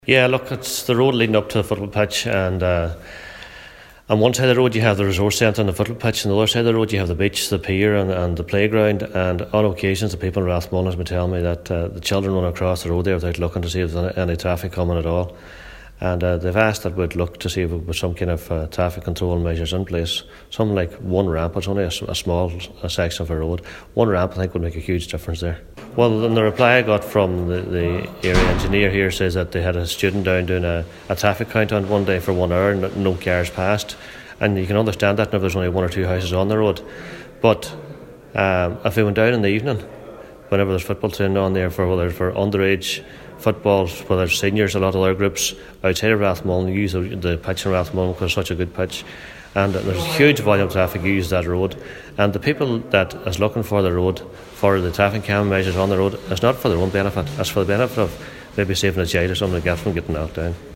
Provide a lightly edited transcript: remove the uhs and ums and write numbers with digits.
Yeah, look, it's the road leading up to the football pitch, and on one side of the road you have the resource centre and the football pitch, and on the other side of the road you have the beach, the pier and the playground. And on occasions the people in Rathmullen have been telling me that the children run across the road there without looking to see if there's any traffic coming at all. And they've asked that we'd look to see if there was some kind of traffic control measures in place. Something like one ramp. It's only a small section of a road. One ramp I think would make a huge difference there. Well, in the reply I got from the area engineer here says that they had a student down doing a traffic count on one day for 1 hour and no cars passed. And you can understand that if there's only one or two houses on the road. But if they went down in the evening, whenever there's football training on there, whether for underage football, whether it's seniors, a lot of other groups outside of Rathmullen use the pitch in Rathmullen because it's such a good pitch. And there's a huge volume of traffic use that road, and the people that is looking for the road, for the traffic cam measures on the road, it's not for their own benefit, it's for the benefit of maybe saving a child or something like that from getting knocked down.